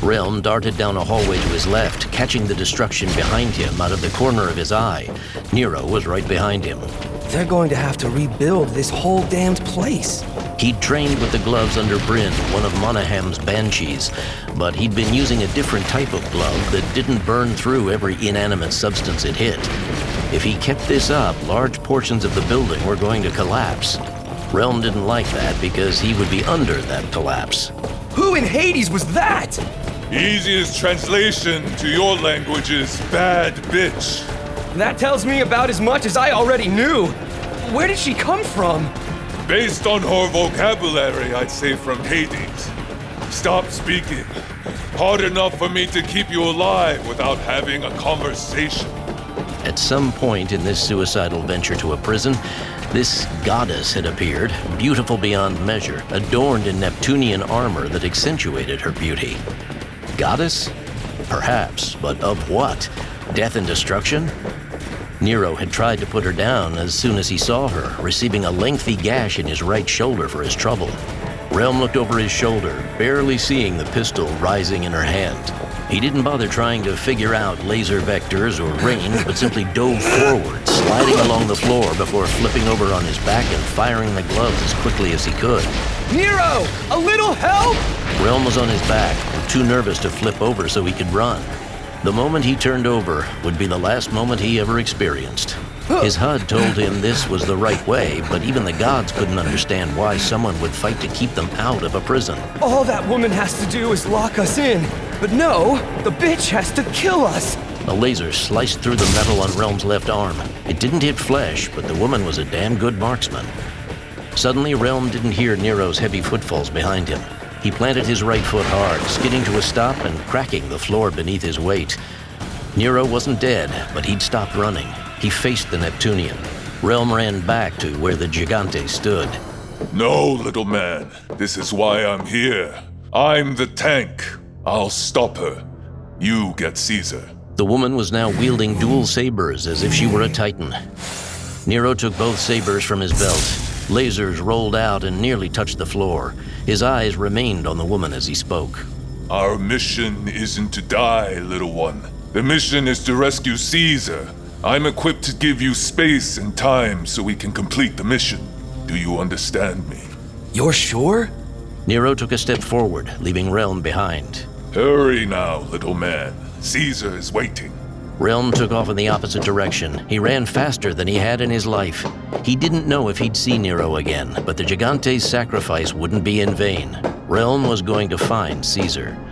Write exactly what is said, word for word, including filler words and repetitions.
Realm darted down a hallway to his left, catching the destruction behind him out of the corner of his eye. Nero was right behind him. They're going to have to rebuild this whole damned place. He'd trained with the gloves under Bryn, one of Monaham's banshees, but he'd been using a different type of glove that didn't burn through every inanimate substance it hit. If he kept this up, large portions of the building were going to collapse. Realm didn't like that because he would be under that collapse. Who in Hades was that? Easiest translation to your language is bad bitch. That tells me about as much as I already knew. Where did she come from? Based on her vocabulary, I'd say from Hades. Stop speaking. Hard enough for me to keep you alive without having a conversation. At some point in this suicidal venture to a prison, this goddess had appeared, beautiful beyond measure, adorned in Neptunian armor that accentuated her beauty. Goddess? Perhaps, but of what? Death and destruction? Nero had tried to put her down as soon as he saw her, receiving a lengthy gash in his right shoulder for his trouble. Realm looked over his shoulder, barely seeing the pistol rising in her hand. He didn't bother trying to figure out laser vectors or range, but simply dove forward, sliding along the floor before flipping over on his back and firing the gloves as quickly as he could. Nero! A little help! Realm was on his back, too nervous to flip over so he could run. The moment he turned over would be the last moment he ever experienced. His H U D told him this was the right way, but even the gods couldn't understand why someone would fight to keep them out of a prison. All that woman has to do is lock us in. But no, the bitch has to kill us. A laser sliced through the metal on Realm's left arm. It didn't hit flesh, but the woman was a damn good marksman. Suddenly, Realm didn't hear Nero's heavy footfalls behind him. He planted his right foot hard, skidding to a stop and cracking the floor beneath his weight. Nero wasn't dead, but he'd stopped running. He faced the Neptunian. Realm ran back to where the Gigante stood. No, little man. This is why I'm here. I'm the tank. I'll stop her. You get Caesar. The woman was now wielding dual sabers as if she were a titan. Nero took both sabers from his belt. Lasers rolled out and nearly touched the floor. His eyes remained on the woman as he spoke. Our mission isn't to die, little one. The mission is to rescue Caesar. I'm equipped to give you space and time so we can complete the mission. Do you understand me? You're sure? Nero took a step forward, leaving Realm behind. Hurry now, little man. Caesar is waiting. Realm took off in the opposite direction. He ran faster than he had in his life. He didn't know if he'd see Nero again, but the Gigante's sacrifice wouldn't be in vain. Realm was going to find Caesar.